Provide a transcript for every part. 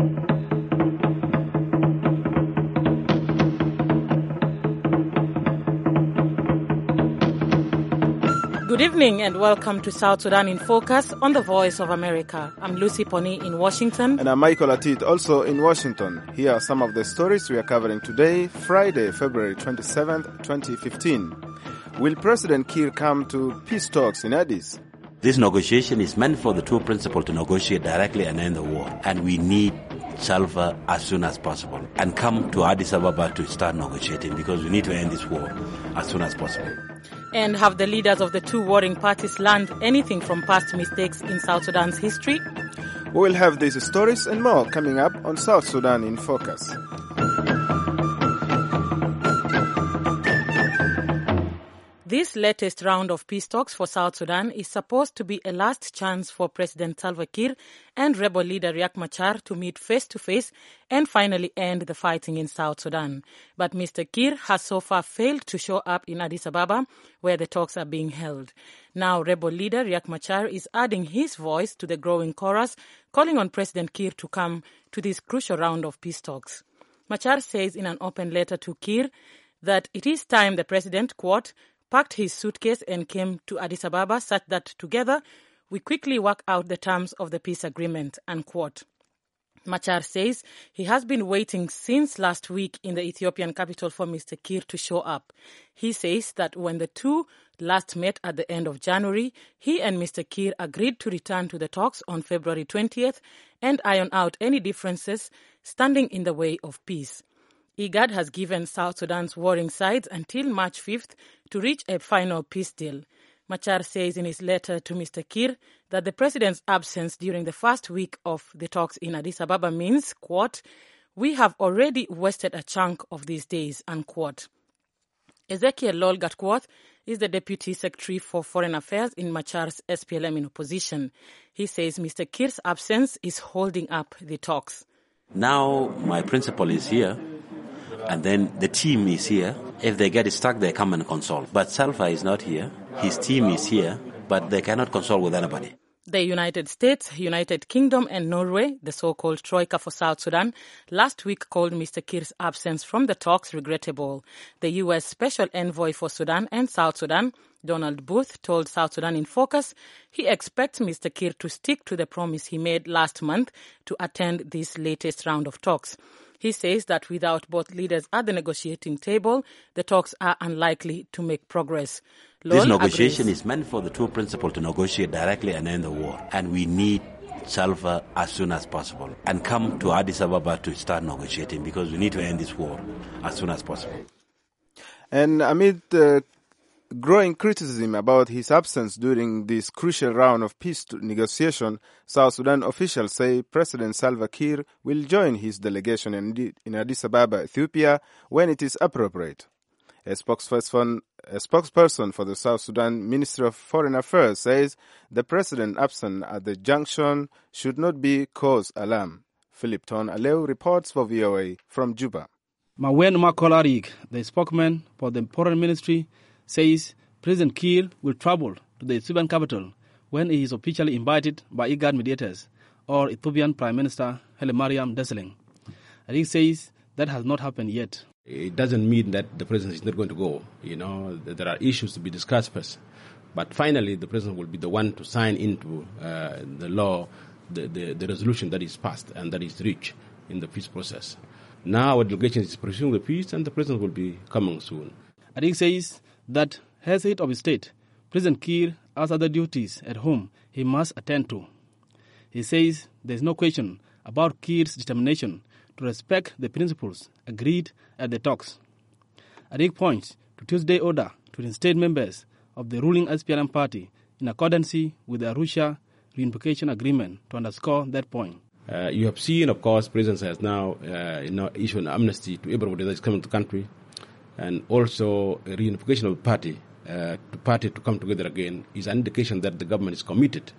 Good evening and welcome to South Sudan in Focus on the Voice of America. I'm Lucy Poni in Washington. And I'm Michael Atit, also in Washington. Here are some of the stories we are covering today, Friday, February 27th, 2015. Will President Kiir come to peace talks in Addis? This negotiation is meant for the two principals to negotiate directly and end the war. And we need Salva as soon as possible and come to Addis Ababa to start negotiating because we need to end this war as soon as possible. And have the leaders of the two warring parties learned anything from past mistakes in South Sudan's history? We will have these stories and more coming up on South Sudan in Focus. This latest round of peace talks for South Sudan is supposed to be a last chance for President Salva Kiir and rebel leader Riek Machar to meet face-to-face and finally end the fighting in South Sudan. But Mr. Kiir has so far failed to show up in Addis Ababa, where the talks are being held. Now, rebel leader Riek Machar is adding his voice to the growing chorus, calling on President Kiir to come to this crucial round of peace talks. Machar says in an open letter to Kiir that it is time the president, quote, packed his suitcase and came to Addis Ababa such that together we quickly work out the terms of the peace agreement, unquote. Machar says he has been waiting since last week in the Ethiopian capital for Mr. Kiir to show up. He says that when the two last met at the end of January, he and Mr. Kiir agreed to return to the talks on February 20th and iron out any differences standing in the way of peace. IGAD has given South Sudan's warring sides until March 5th to reach a final peace deal. Machar says in his letter to Mr. Kiir that the president's absence during the first week of the talks in Addis Ababa means, quote, we have already wasted a chunk of these days, unquote. Ezekiel Lol Gatkuoth is the Deputy Secretary for Foreign Affairs in Machar's SPLM in opposition. He says Mr. Kiir's absence is holding up the talks. Now my principal is here. And then the team is here. If they get stuck, they come and consult. But Salva is not here. His team is here, but they cannot consult with anybody. The United States, United Kingdom and Norway, the so-called Troika for South Sudan, last week called Mr. Kiir's absence from the talks regrettable. The U.S. Special Envoy for Sudan and South Sudan, Donald Booth, told South Sudan in Focus he expects Mr. Kiir to stick to the promise he made last month to attend this latest round of talks. He says that without both leaders at the negotiating table, the talks are unlikely to make progress. This negotiation is meant for the two principals to negotiate directly and end the war. And we need Salva as soon as possible and come to Addis Ababa to start negotiating because we need to end this war as soon as possible. And amid growing criticism about his absence during this crucial round of peace negotiation, South Sudan officials say President Salva Kiir will join his delegation in Addis Ababa, Ethiopia, when it is appropriate. A spokesperson for the South Sudan Ministry of Foreign Affairs says the president absent at the junction should not be cause alarm. Philip Ton Aleu reports for VOA from Juba. Mawen Makolarig, the spokesman for the Foreign Ministry, says President Kiir will travel to the Ethiopian capital when he is officially invited by IGAD mediators or Ethiopian Prime Minister Haile Mariam Desalegn. Arig says that has not happened yet. It doesn't mean that the president is not going to go. There are issues to be discussed first. But finally, the president will be the one to sign into the law, the resolution that is passed and that is reached in the peace process. Now our delegation is pursuing the peace and the president will be coming soon. Arig says that as head of state, President Kiir has other duties at home he must attend to. He says there is no question about Kiir's determination to respect the principles agreed at the talks. Arig points to Tuesday's order to reinstate members of the ruling SPLM party in accordance with the Arusha Reunification Agreement to underscore that point. You have seen, of course, President has now issued an amnesty to everybody that is coming to the country, and also a reunification of the party to come together again is an indication that the government is committed,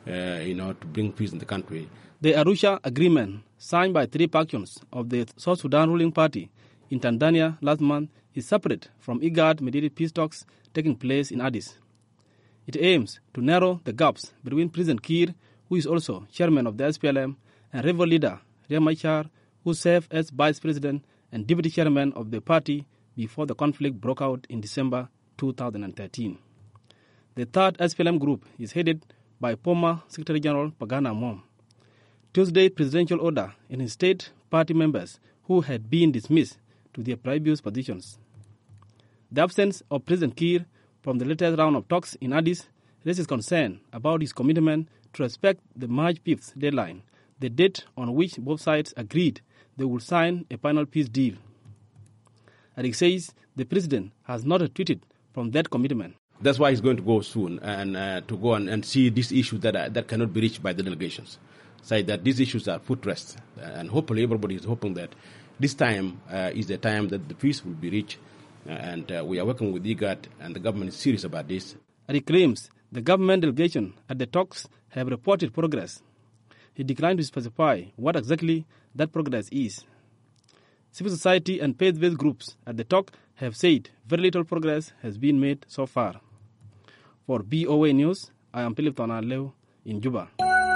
to bring peace in the country. The Arusha Agreement, signed by three factions of the South Sudan ruling party in Tanzania last month, is separate from IGAD-mediated peace talks taking place in Addis. It aims to narrow the gaps between President Kiir, who is also chairman of the SPLM, and rebel leader Riek Machar, who served as vice president and deputy chairman of the party before the conflict broke out in December 2013. The third SPLM group is headed by former Secretary General Pagana Mom. Tuesday's presidential order instated party members who had been dismissed to their previous positions. The absence of President Kiir from the latest round of talks in Addis raises concern about his commitment to respect the March 5th deadline, the date on which both sides agreed they would sign a final peace deal. Adik says the president has not retreated from that commitment. That's why he's going to go soon and to go and see these issues that cannot be reached by the delegations. Say that these issues are put to rest. And hopefully everybody is hoping that this time is the time that the peace will be reached. And we are working with IGAD, and the government is serious about this. Adik claims the government delegation at the talks have reported progress. He declined to specify what exactly that progress is. Civil society and faith-based groups at the talk have said very little progress has been made so far. For BOA News, I am Philip Tonaleu in Juba.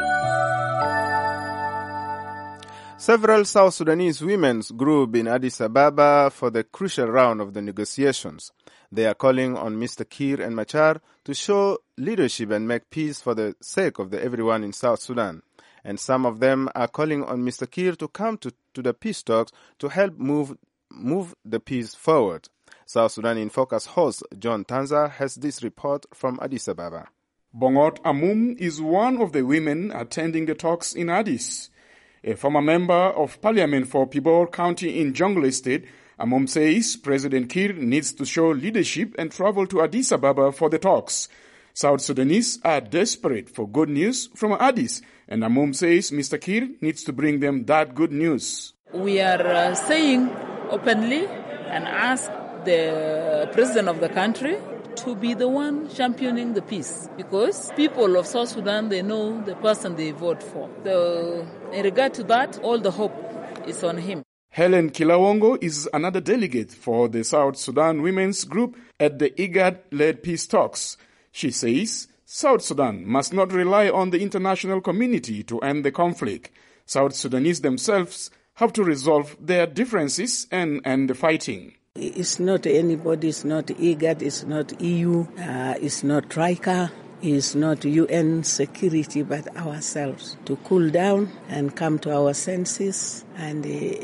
Several South Sudanese women's groups in Addis Ababa for the crucial round of the negotiations. They are calling on Mr. Kiir and Machar to show leadership and make peace for the sake of everyone in South Sudan. And some of them are calling on Mr. Kiir to come to the peace talks to help move the peace forward. South Sudan in Focus host John Tanza has this report from Addis Ababa. Bongot Amum is one of the women attending the talks in Addis. A former member of parliament for Pibor County in Jonglei State, Amum says President Kiir needs to show leadership and travel to Addis Ababa for the talks. South Sudanese are desperate for good news from Addis, and Amum says Mr. Kiir needs to bring them that good news. We are saying openly and ask the president of the country to be the one championing the peace, because people of South Sudan, they know the person they vote for. So in regard to that, all the hope is on him. Helen Kilawongo is another delegate for the South Sudan Women's Group at the IGAD-led peace talks. She says South Sudan must not rely on the international community to end the conflict. South Sudanese themselves have to resolve their differences and end the fighting. It's not anybody, it's not IGAD, it's not EU, it's not Troika, it's not UN security, but ourselves. To cool down and come to our senses, and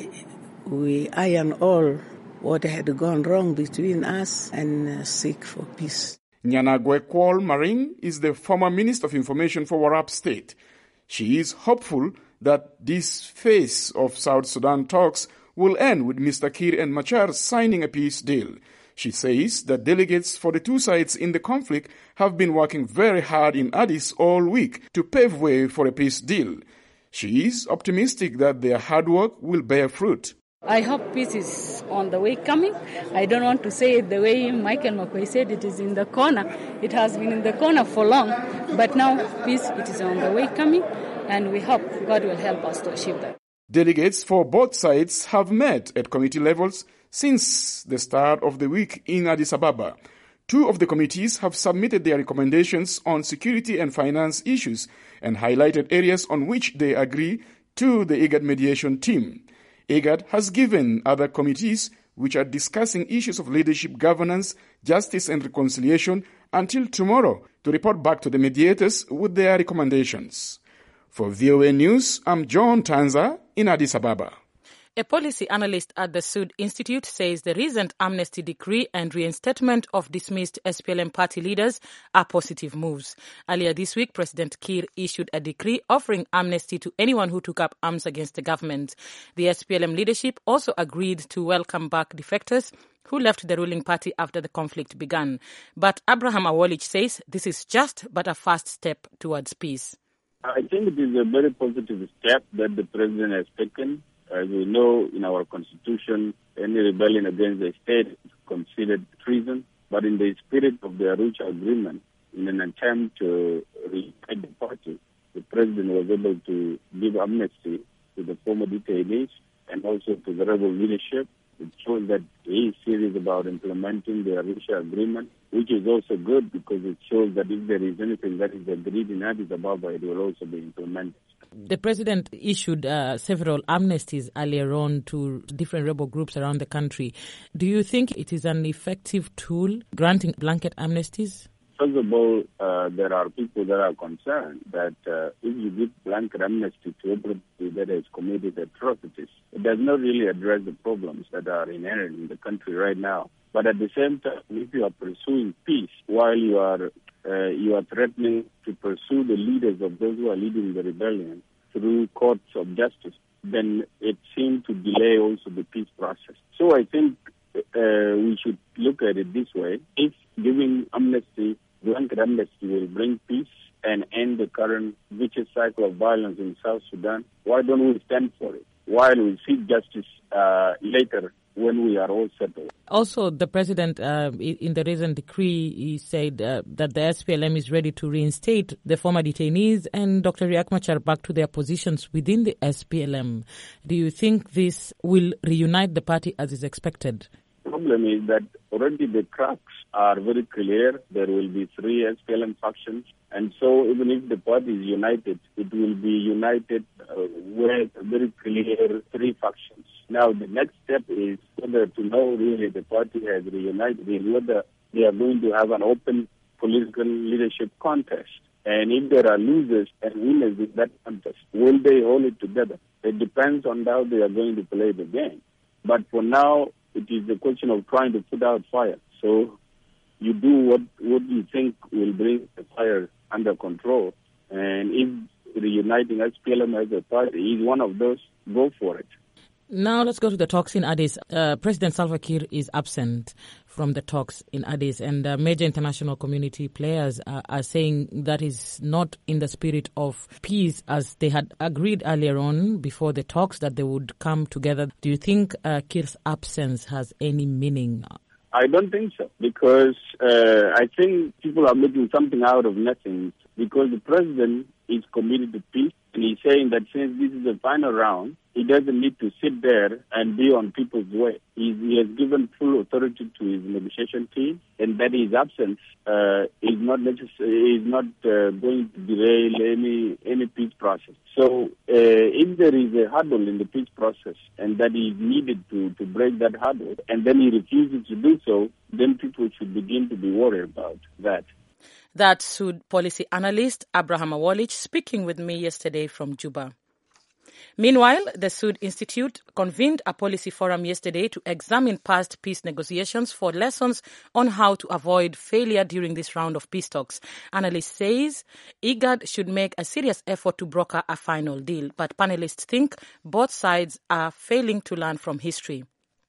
we iron all what had gone wrong between us and seek for peace. Nyanagwe Kwol Maring is the former Minister of Information for Warrap State. She is hopeful that this phase of South Sudan talks will end with Mr. Kiir and Machar signing a peace deal. She says that delegates for the two sides in the conflict have been working very hard in Addis all week to pave way for a peace deal. She is optimistic that their hard work will bear fruit. I hope peace is on the way coming. I don't want to say it the way Michael McCoy said it is in the corner. It has been in the corner for long, but now peace, it is on the way coming, and we hope God will help us to achieve that. Delegates for both sides have met at committee levels since the start of the week in Addis Ababa. Two of the committees have submitted their recommendations on security and finance issues and highlighted areas on which they agree to the IGAD mediation team. IGAD has given other committees, which are discussing issues of leadership, governance, justice and reconciliation, until tomorrow to report back to the mediators with their recommendations. For VOA News, I'm John Tanza in Addis Ababa. A policy analyst at the Sud Institute says the recent amnesty decree and reinstatement of dismissed SPLM party leaders are positive moves. Earlier this week, President Kiir issued a decree offering amnesty to anyone who took up arms against the government. The SPLM leadership also agreed to welcome back defectors who left the ruling party after the conflict began. But Abraham Awolich says this is just but a first step towards peace. I think it is a very positive step that the president has taken. As we know, in our constitution, any rebellion against the state is considered treason. But in the spirit of the Arusha agreement, in an attempt to reunite the party, the president was able to give amnesty to the former detainees and also to the rebel leadership It shows that he is serious about implementing the Arusha agreement, which is also good because it shows that if there is anything that is agreed in Addis Ababa, it will also be implemented. The president issued several amnesties earlier on to different rebel groups around the country. Do you think it is an effective tool, granting blanket amnesties? First of all, there are people that are concerned that if you give blanket amnesty to everybody that has committed atrocities, it does not really address the problems that are inherent in the country right now. But at the same time, if you are pursuing peace while you are threatening to pursue the leaders of those who are leading the rebellion through courts of justice, then it seems to delay also the peace process. So I think we should look at it this way. If giving amnesty, blanket amnesty, will bring peace and end the current vicious cycle of violence in South Sudan, why don't we stand for it? While we seek justice later when we are all settled. Also, the president, in the recent decree, he said that the SPLM is ready to reinstate the former detainees and Dr. Riek Machar back to their positions within the SPLM. Do you think this will reunite the party as is expected? The problem is that already the cracks are very clear. There will be 3 SPLM factions. And so even if the party is united, it will be united with very clear 3 factions. Now, the next step is whether to know really the party has reunited, whether they are going to have an open political leadership contest. And if there are losers and winners in that contest, will they hold it together? It depends on how they are going to play the game. But for now, it is a question of trying to put out fire. So you do what you think will bring the fire under control. And if reuniting SPLM as a party is one of those, go for it. Now let's go to the talks in Addis. President Salva Kiir is absent from the talks in Addis, and major international community players are saying that is not in the spirit of peace as they had agreed earlier on before the talks that they would come together. Do you think Kiir's absence has any meaning? I don't think so, because I think people are making something out of nothing, because the president is committed to peace, and he's saying that since this is the final round, he doesn't need to sit there and be on people's way. He has given full authority to his negotiation team, and that his absence is not necessary, is not going to derail any peace process. So if there is a hurdle in the peace process and that is needed to break that hurdle, and then he refuses to do so, then people should begin to be worried about that. That's Sud policy analyst Abraham Awolich speaking with me yesterday from Juba. Meanwhile, the Sud Institute convened a policy forum yesterday to examine past peace negotiations for lessons on how to avoid failure during this round of peace talks. Analyst says IGAD should make a serious effort to broker a final deal, but panelists think both sides are failing to learn from history.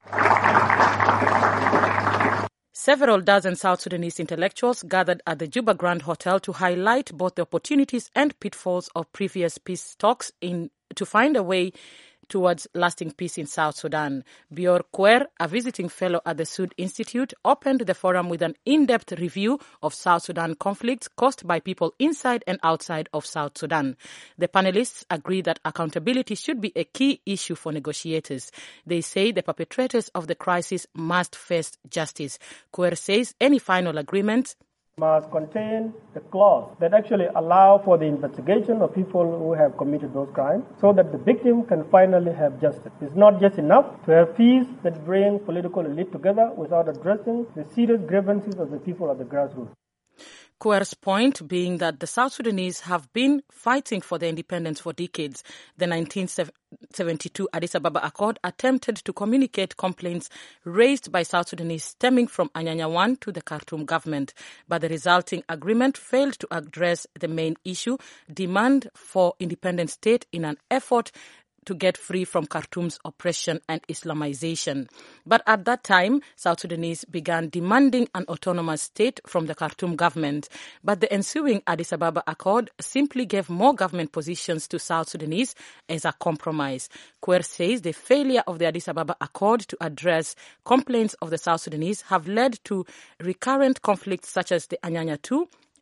Several dozen South Sudanese intellectuals gathered at the Juba Grand Hotel to highlight both the opportunities and pitfalls of previous peace talks to find a way towards lasting peace in South Sudan. Bior Kwer, a visiting fellow at the Sud Institute, opened the forum with an in-depth review of South Sudan conflicts caused by people inside and outside of South Sudan. The panelists agree that accountability should be a key issue for negotiators. They say the perpetrators of the crisis must face justice. Kwer says any final agreement must contain a clause that actually allow for the investigation of people who have committed those crimes so that the victim can finally have justice. It's not just enough to have peace that bring political elite together without addressing the serious grievances of the people at the grassroots. Kwer's point being that the South Sudanese have been fighting for their independence for decades. The 1972 Addis Ababa Accord attempted to communicate complaints raised by South Sudanese stemming from Anyanya 1 to the Khartoum government, but the resulting agreement failed to address the main issue, demand for independent state in an effort to get free from Khartoum's oppression and Islamization. But at that time, South Sudanese began demanding an autonomous state from the Khartoum government. But the ensuing Addis Ababa Accord simply gave more government positions to South Sudanese as a compromise. Kwer says the failure of the Addis Ababa Accord to address complaints of the South Sudanese have led to recurrent conflicts such as the Anyanya 2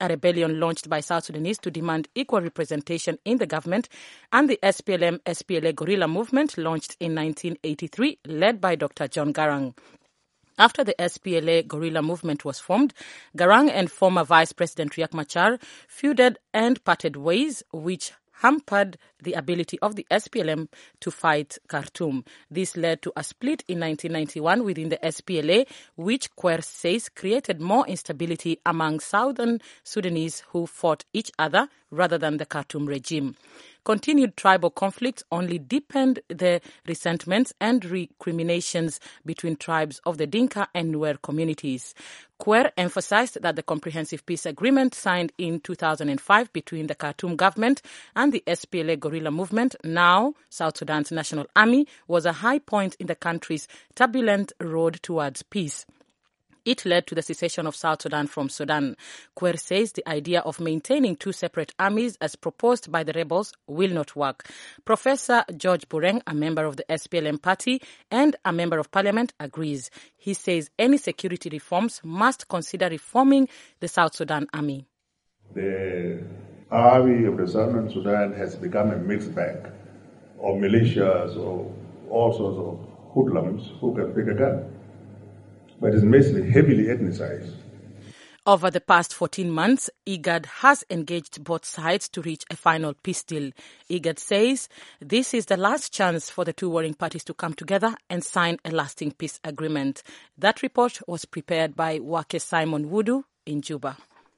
a rebellion launched by South Sudanese to demand equal representation in the government, and the SPLM-SPLA guerrilla movement launched in 1983, led by Dr. John Garang. After the SPLA guerrilla movement was formed, Garang and former Vice President Riek Machar feuded and parted ways, which hampered the ability of the SPLM to fight Khartoum. This led to a split in 1991 within the SPLA, which Quer says created more instability among southern Sudanese who fought each other rather than the Khartoum regime. Continued tribal conflicts only deepened the resentments and recriminations between tribes of the Dinka and Nuer communities. Quer emphasized that the comprehensive peace agreement signed in 2005 between the Khartoum government and the SPLA guerrilla movement, now South Sudan's National Army, was a high point in the country's turbulent road towards peace. It led to the secession of South Sudan from Sudan. Quer says the idea of maintaining two separate armies as proposed by the rebels will not work. Professor George Bureng, a member of the SPLM party and a member of parliament, agrees. He says any security reforms must consider reforming the South Sudan army. The army of the Southern Sudan has become a mixed bag of militias or all sorts of hoodlums who can pick a gun. But it's mostly heavily ethnicized. Over the past 14 months, IGAD has engaged both sides to reach a final peace deal. IGAD says this is the last chance for the two warring parties to come together and sign a lasting peace agreement. That report was prepared by Wake Simon Wudu in Juba.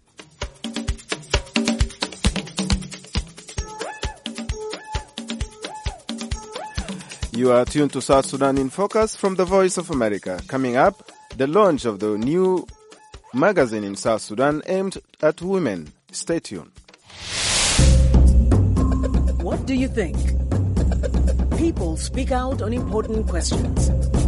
You are tuned to South Sudan in Focus from the Voice of America. Coming up, the launch of the new magazine in South Sudan aimed at women. Stay tuned. What do you think? People speak out on important questions.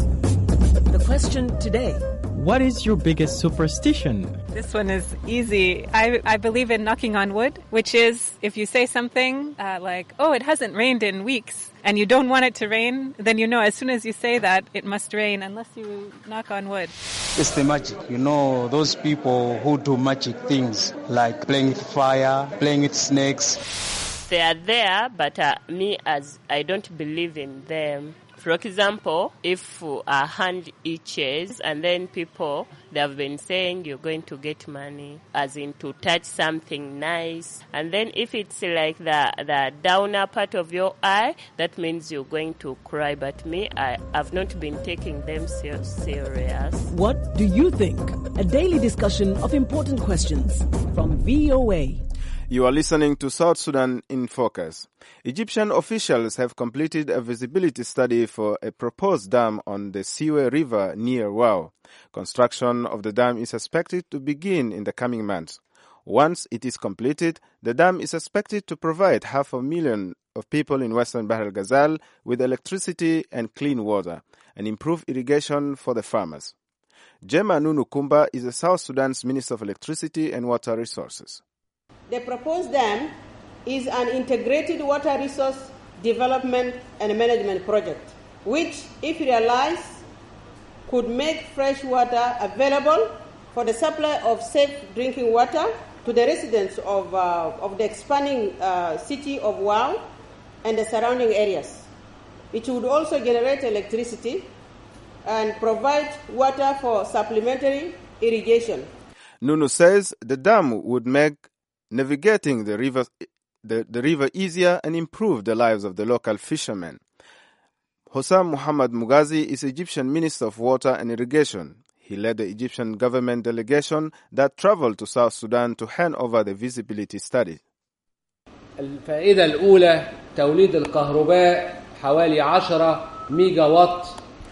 The question today: what is your biggest superstition? This one is easy. I believe in knocking on wood, which is if you say something like, oh, it hasn't rained in weeks, and you don't want it to rain, then you know as soon as you say that, it must rain unless you knock on wood. It's the magic. You know, those people who do magic things like playing with fire, playing with snakes. They are there, but me as I don't believe in them. For example, if a hand itches and then people, they have been saying you're going to get money, as in to touch something nice. And then if it's like the downer part of your eye, that means you're going to cry. But me, I have not been taking them serious. What do you think? A daily discussion of important questions from VOA. You are listening to South Sudan in Focus. Egyptian officials have completed a visibility study for a proposed dam on the Siwe River near Wau. Construction of the dam is expected to begin in the coming months. Once it is completed, the dam is expected to provide 500,000 of people in Western Bahr el-Ghazal with electricity and clean water, and improve irrigation for the farmers. Jema Nunu Kumba is the South Sudan's Minister of Electricity and Water Resources. The proposed dam is an integrated water resource development and management project, which, if realized, could make fresh water available for the supply of safe drinking water to the residents of the expanding city of Wau and the surrounding areas. It would also generate electricity and provide water for supplementary irrigation. Nunu says the dam would make navigating the river easier and improve the lives of the local fishermen. Hossam Muhammad Mugazi is Egyptian Minister of Water and Irrigation. He led the Egyptian government delegation that traveled to South Sudan to hand over the visibility study. الفائدة الأولى توليد الكهرباء حوالي 10 ميجا وات.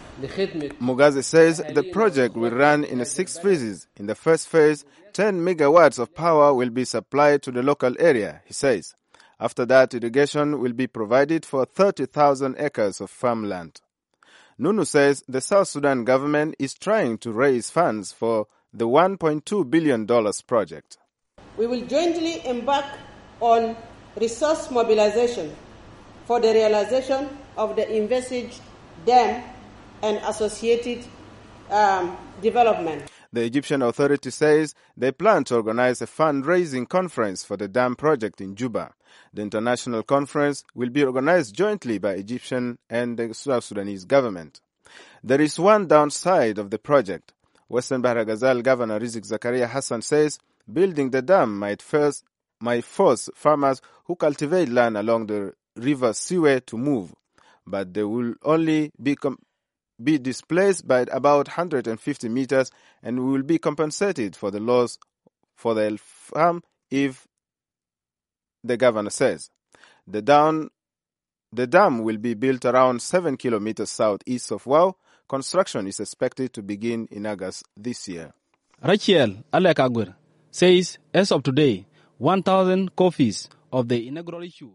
Mugazi says the project will run in 6 phases. In the first phase, 10 megawatts of power will be supplied to the local area, he says. After that, irrigation will be provided for 30,000 acres of farmland. Nunu says the South Sudan government is trying to raise funds for the $1.2 billion project. We will jointly embark on resource mobilization for the realization of the envisaged dam and associated development. The Egyptian authority says they plan to organize a fundraising conference for the dam project in Juba. The international conference will be organized jointly by Egyptian and the South Sudanese government. There is one downside of the project. Western Bahr Ghazal Governor Rizk Zakaria Hassan says building the dam might force farmers who cultivate land along the river Siwe to move, but they will only be displaced by about 150 meters and will be compensated for the loss for the farm, if the governor says. The dam will be built around 7 kilometers southeast of Wau. Construction is expected to begin in August this year. Rachel Alekagwer says as of today, 1,000 copies of the inaugural issue.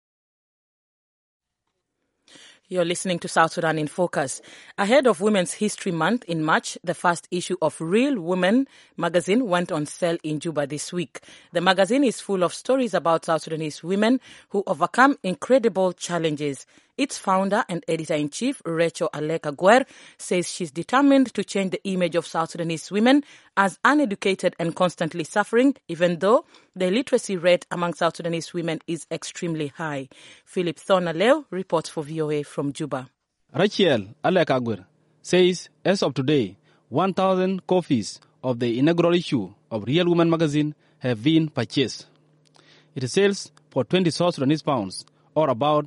You're listening to South Sudan in Focus. Ahead of Women's History Month in March, the first issue of Real Women magazine went on sale in Juba this week. The magazine is full of stories about South Sudanese women who overcome incredible challenges. Its founder and editor-in-chief, Rachel Alekagwer, says she's determined to change the image of South Sudanese women as uneducated and constantly suffering, even though the literacy rate among South Sudanese women is extremely high. Philip Thornaleo reports for VOA from Juba. Rachel Alekagwer says as of today, 1,000 copies of the inaugural issue of Real Women magazine have been purchased. It sells for 20 South Sudanese pounds, or about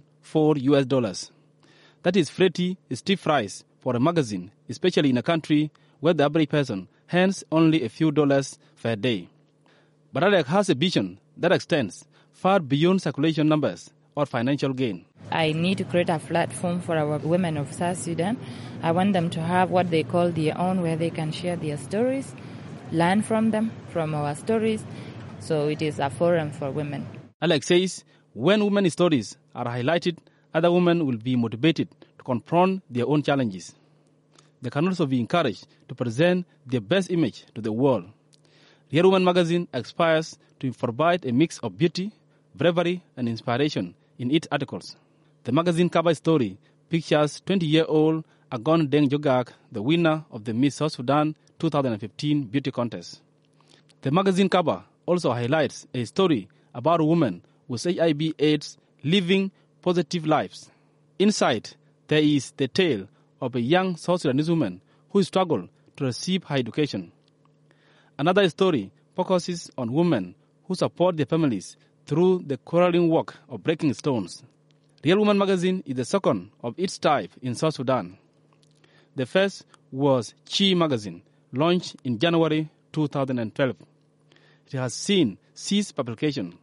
$4. That is pretty steep price for a magazine, especially in a country where the average person earns only a few dollars per day. But Alek has a vision that extends far beyond circulation numbers or financial gain. I need to create a platform for our women of South Sudan. I want them to have what they call their own, where they can share their stories, learn from them, from our stories. So it is a forum for women. Alek says when women's stories are highlighted, other women will be motivated to confront their own challenges. They can also be encouraged to present their best image to the world. Real Women magazine aspires to provide a mix of beauty, bravery, and inspiration in its articles. The magazine cover story pictures 20-year-old Agon Deng Jogak, the winner of the Miss South Sudan 2015 beauty contest. The magazine cover also highlights a story about a woman with HIV/AIDS living positive lives. Inside, there is the tale of a young South Sudanese woman who struggled to receive higher education. Another story focuses on women who support their families through the quarreling work of breaking stones. Real Women magazine is the second of its type in South Sudan. The first was Chi magazine, launched in January 2012. It has seen 6 publications.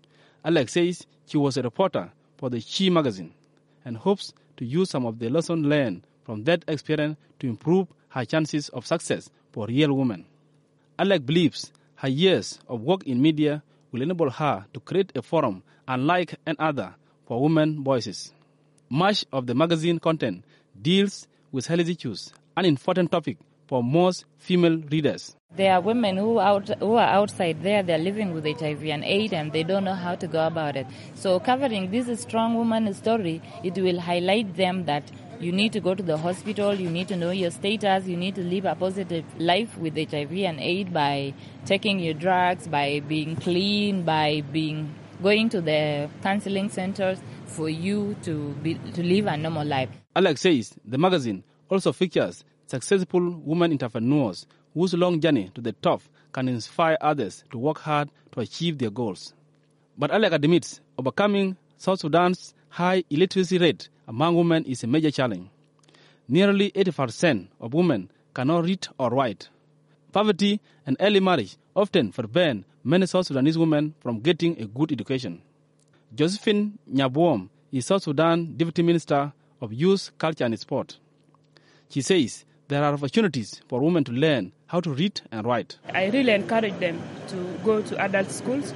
Alex says she was a reporter for the Chi magazine and hopes to use some of the lessons learned from that experience to improve her chances of success for real women. Alex believes her years of work in media will enable her to create a forum unlike any other for women voices. Much of the magazine content deals with health issues, an important topic for most female readers. There are women who are outside there, they're living with HIV and AIDS and they don't know how to go about it. So covering this strong woman story, it will highlight them that you need to go to the hospital, you need to know your status, you need to live a positive life with HIV and AIDS by taking your drugs, by being clean, by going to the counseling centers for you to live a normal life. Alex says the magazine also features successful women entrepreneurs whose long journey to the top can inspire others to work hard to achieve their goals. But Alex admits overcoming South Sudan's high illiteracy rate among women is a major challenge. Nearly 80% of women cannot read or write. Poverty and early marriage often prevent many South Sudanese women from getting a good education. Josephine Nyabuom is South Sudan Deputy Minister of Youth, Culture and Sport. She says there are opportunities for women to learn how to read and write. I really encourage them to go to adult schools.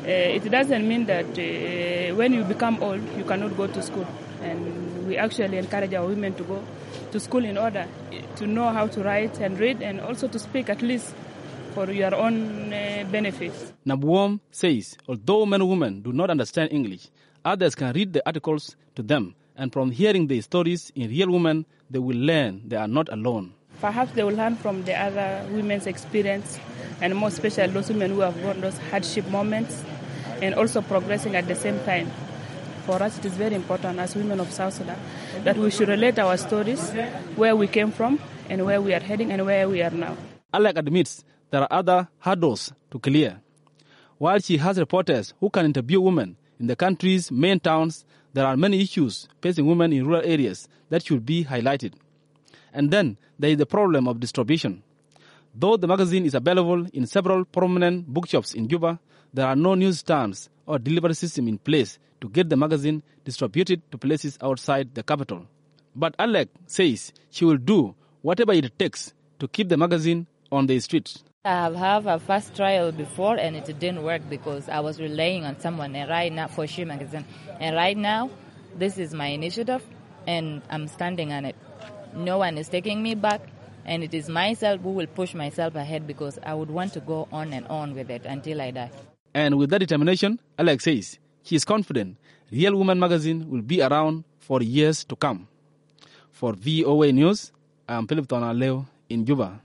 It doesn't mean that when you become old, you cannot go to school. And we actually encourage our women to go to school in order to know how to write and read and also to speak at least for your own benefits. Nabuom says although many women do not understand English, others can read the articles to them, and from hearing the stories in Real Women, they will learn they are not alone. Perhaps they will learn from the other women's experience, and more especially those women who have gone those hardship moments and also progressing at the same time. For us, it is very important as women of South Sudan that we should relate our stories, where we came from and where we are heading and where we are now. Alec admits there are other hurdles to clear. While she has reporters who can interview women in the country's main towns, there are many issues facing women in rural areas that should be highlighted. And then there is the problem of distribution. Though the magazine is available in several prominent bookshops in Juba, there are no newsstands or delivery system in place to get the magazine distributed to places outside the capital. But Alec says she will do whatever it takes to keep the magazine on the streets. I have had a first trial before and it didn't work because I was relying on someone and right now for She Magazine. And right now, this is my initiative and I'm standing on it. No one is taking me back and it is myself who will push myself ahead because I would want to go on and on with it until I die. And with that determination, Alex says she is confident Real Woman Magazine will be around for years to come. For VOA News, I'm Philip Tonaleo in Juba.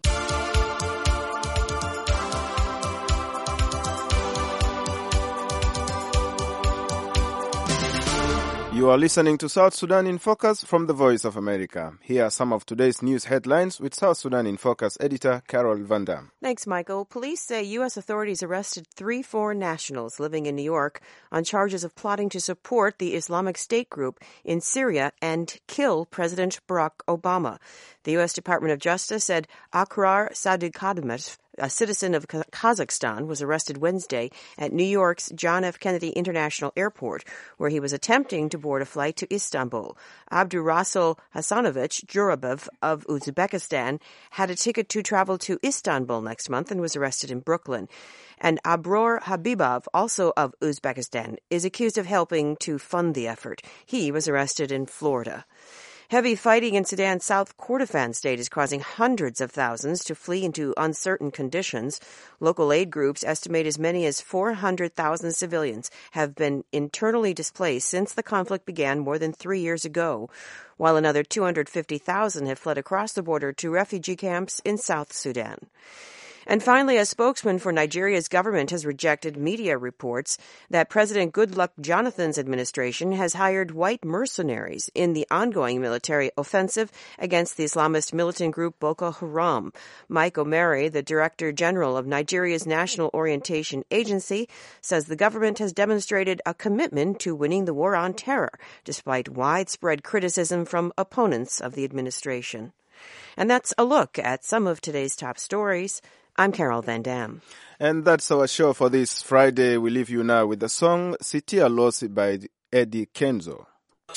You are listening to South Sudan in Focus from the Voice of America. Here are some of today's news headlines with South Sudan in Focus editor Carol Van Dam. Thanks, Michael. Police say U.S. authorities arrested 3 foreign nationals living in New York on charges of plotting to support the Islamic State group in Syria and kill President Barack Obama. The U.S. Department of Justice said Akrar Saduqademov, a citizen of Kazakhstan, was arrested Wednesday at New York's John F. Kennedy International Airport, where he was attempting to board a flight to Istanbul. Abdurasul Hasanovich Jurabov of Uzbekistan had a ticket to travel to Istanbul next month and was arrested in Brooklyn. And Abror Habibov, also of Uzbekistan, is accused of helping to fund the effort. He was arrested in Florida. Heavy fighting in Sudan's South Kordofan state is causing hundreds of thousands to flee into uncertain conditions. Local aid groups estimate as many as 400,000 civilians have been internally displaced since the conflict began more than 3 years ago, while another 250,000 have fled across the border to refugee camps in South Sudan. And finally, a spokesman for Nigeria's government has rejected media reports that President Goodluck Jonathan's administration has hired white mercenaries in the ongoing military offensive against the Islamist militant group Boko Haram. Mike Omeri, the Director General of Nigeria's National Orientation Agency, says the government has demonstrated a commitment to winning the war on terror, despite widespread criticism from opponents of the administration. And that's a look at some of today's top stories. I'm Carol Van Dam. And that's our show for this Friday. We leave you now with the song Sitia Losi by Eddie Kenzo.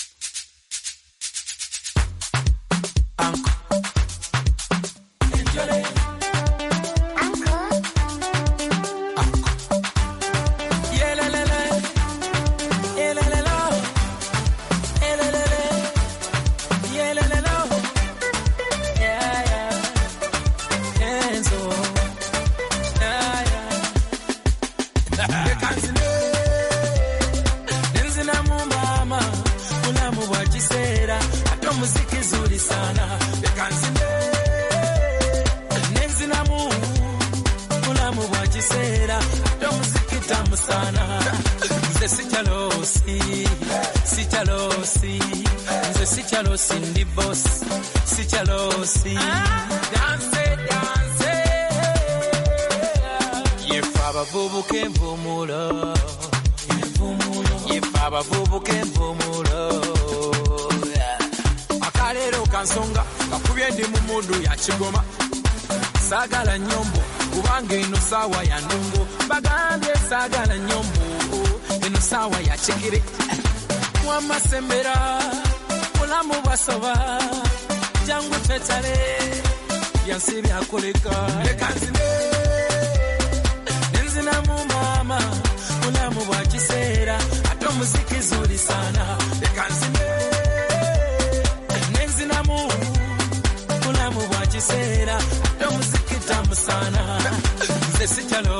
Akalero kansonga kakubye ndi mu mundu ya kigoma sagala nyombo kubanga eno sawa ya ndongo bagambye sagala nyombo eno sawa ya kigere mwamasembera mulamu basoba jangu tetale byansi byakoleka leka nzine nenzina mu mama mulamu bwa kiseera ate muziki zuri sana leka nzine nenzina mu mulamu bwa kiseera ate muziki tamu sana nze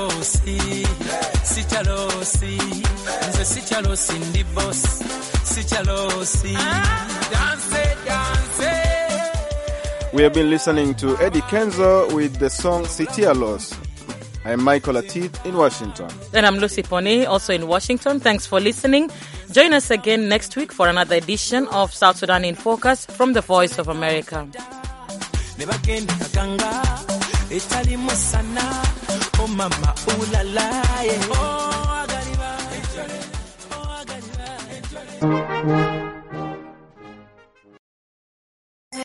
sichalosi nze sichalosi ndi boss sichalosi dance We have been listening to Eddie Kenzo with the song Sitia Loss. I'm Michael Atit in Washington. And I'm Lucy Pone, also in Washington. Thanks for listening. Join us again next week for another edition of South Sudan in Focus from the Voice of America. Oh mama, ooh la la, yeah. Oh, I got it.